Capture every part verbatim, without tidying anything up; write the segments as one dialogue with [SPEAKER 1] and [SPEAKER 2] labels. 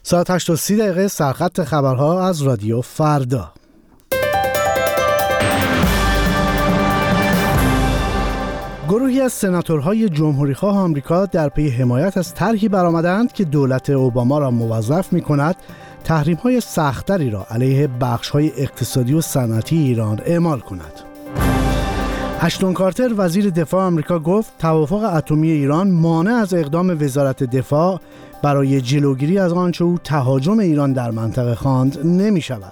[SPEAKER 1] ساعت هشت و سی دقیقه سرخط خبرها از رادیو فردا. گروهی از سناتورهای جمهوریخواه آمریکا در پی حمایت از طرحی برآمدند که دولت اوباما را موظف می‌کند تحریم‌های سخت‌تری را علیه بخش‌های اقتصادی و صنعتی ایران اعمال کند. اشتون کارتر وزیر دفاع آمریکا گفت توافق اتمی ایران مانع از اقدام وزارت دفاع برای جلوگیری از آنچه او تهاجم ایران در منطقه خواند نمی‌شود.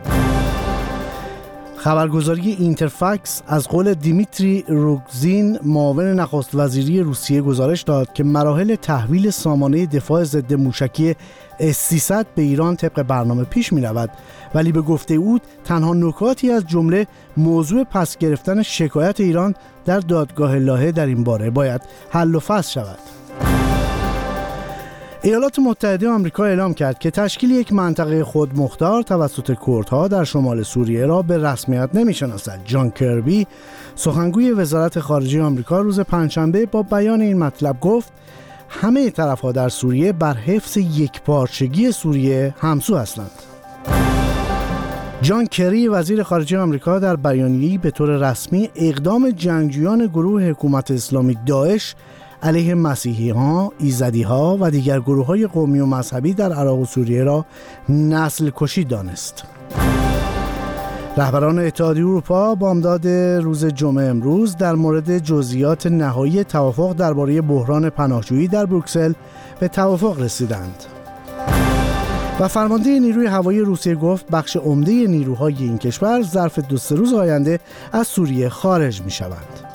[SPEAKER 1] خبرگزاری اینترفکس از قول دیمیتری روگزین معاون نخست وزیری روسیه گزارش داد که مراحل تحویل سامانه دفاع ضد موشکی اس سیصد به ایران طبق برنامه پیش می رود، ولی به گفته او تنها نکاتی از جمله موضوع پس گرفتن شکایت ایران در دادگاه لاهه در این باره باید حل و فصل شود. ایالات متحده آمریکا اعلام کرد که تشکیل یک منطقه خودمختار توسط کردها در شمال سوریه را به رسمیت نمی‌شناسد. جان کربی سخنگوی وزارت خارجه آمریکا روز پنجشنبه با بیان این مطلب گفت همه طرف‌ها در سوریه بر حفظ یکپارچگی سوریه همسو هستند. جان کری وزیر خارجه آمریکا در بیانیه‌ای به طور رسمی اقدام جنگجویان گروه حکومت اسلامی داعش علیه مسیحی‌ها، ایزدی‌ها و دیگر گروه‌های قومی و مذهبی در عراق و سوریه را نسل کشی دانست. رهبران اتحادیه اروپا بامداد روز جمعه امروز در مورد جزئیات نهایی توافق درباره بحران پناهجویی در بروکسل به توافق رسیدند. و فرمانده نیروی هوایی روسیه گفت بخش عمده نیروهای این کشور ظرف دو سه روز آینده از سوریه خارج می‌شوند.